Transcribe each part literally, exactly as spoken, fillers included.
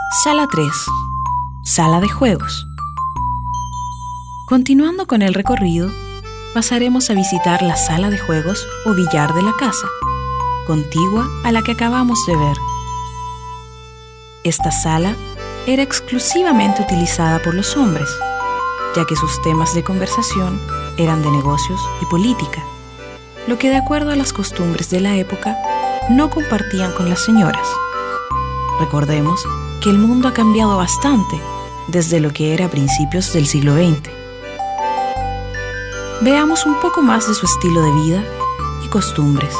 Sala tres. Sala de juegos. Continuando con el recorrido, pasaremos a visitar la sala de juegos o billar de la casa, contigua a la que acabamos de ver. Esta sala era exclusivamente utilizada por los hombres, ya que sus temas de conversación eran de negocios y política, lo que de acuerdo a las costumbres de la época no compartían con las señoras. Recordemos que el mundo ha cambiado bastante desde lo que era a principios del siglo veinte. Veamos un poco más de su estilo de vida y costumbres.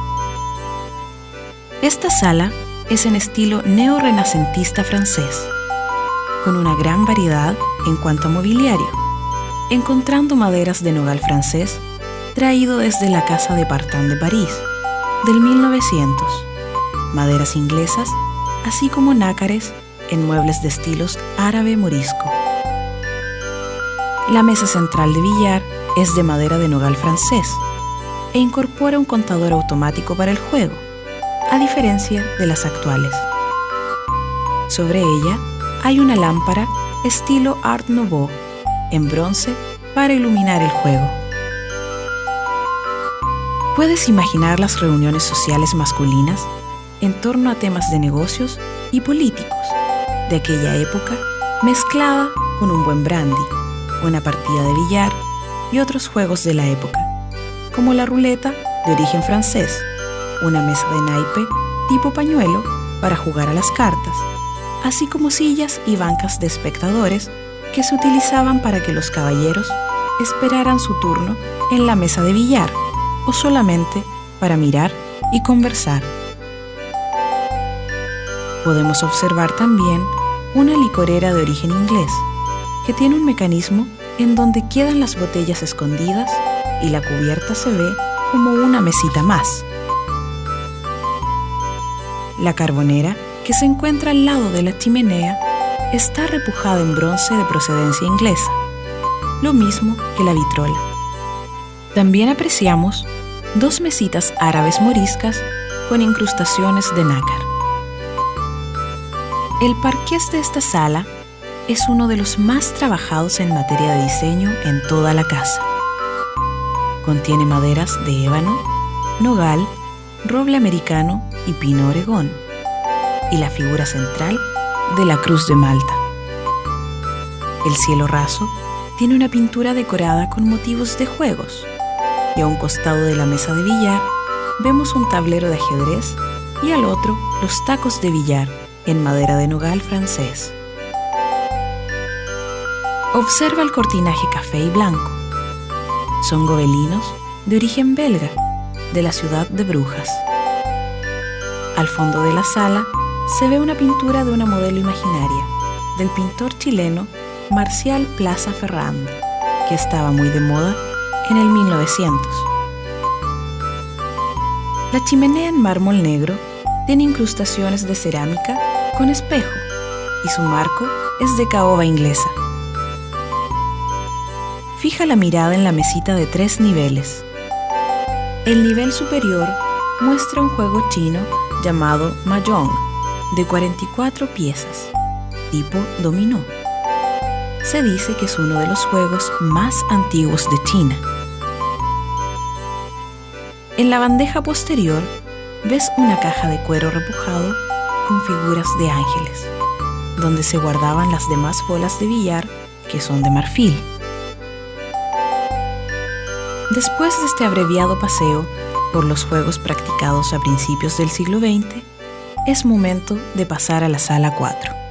Esta sala es en estilo neorrenacentista francés, con una gran variedad en cuanto a mobiliario, encontrando maderas de nogal francés traído desde la Casa de Partant de París, del mil novecientos, maderas inglesas, así como nácares en muebles de estilos árabe morisco. La mesa central de billar es de madera de nogal francés e incorpora un contador automático para el juego, a diferencia de las actuales. Sobre ella hay una lámpara estilo Art Nouveau en bronce para iluminar el juego. ¿Puedes imaginar las reuniones sociales masculinas en torno a temas de negocios y políticos de aquella época, mezclada con un buen brandy, una partida de billar y otros juegos de la época, como la ruleta de origen francés, una mesa de naipe tipo pañuelo para jugar a las cartas, así como sillas y bancas de espectadores que se utilizaban para que los caballeros esperaran su turno en la mesa de billar o solamente para mirar y conversar. Podemos observar también una licorera de origen inglés que tiene un mecanismo en donde quedan las botellas escondidas y la cubierta se ve como una mesita más. La carbonera, que se encuentra al lado de la chimenea, está repujada en bronce de procedencia inglesa, lo mismo que la vitrola. También apreciamos dos mesitas árabes moriscas con incrustaciones de nácar. El parqués de esta sala es uno de los más trabajados en materia de diseño en toda la casa. Contiene maderas de ébano, nogal, roble americano y pino oregón, y la figura central de la Cruz de Malta. El cielo raso tiene una pintura decorada con motivos de juegos, y a un costado de la mesa de billar vemos un tablero de ajedrez y al otro los tacos de billar en madera de nogal francés. Observa el cortinaje café y blanco. Son gobelinos de origen belga, de la ciudad de Brujas. Al fondo de la sala se ve una pintura de una modelo imaginaria del pintor chileno Marcial Plaza Ferrand, que estaba muy de moda en el mil novecientos. La chimenea en mármol negro tiene incrustaciones de cerámica con espejo y su marco es de caoba inglesa. Fija la mirada en la mesita de tres niveles. El nivel superior muestra un juego chino llamado Mahjong, de cuarenta y cuatro piezas, tipo dominó. Se dice que es uno de los juegos más antiguos de China. En la bandeja posterior ves una caja de cuero repujado con figuras de ángeles, donde se guardaban las demás bolas de billar, que son de marfil. Después de este abreviado paseo por los juegos practicados a principios del siglo veinte, es momento de pasar a la sala cuatro.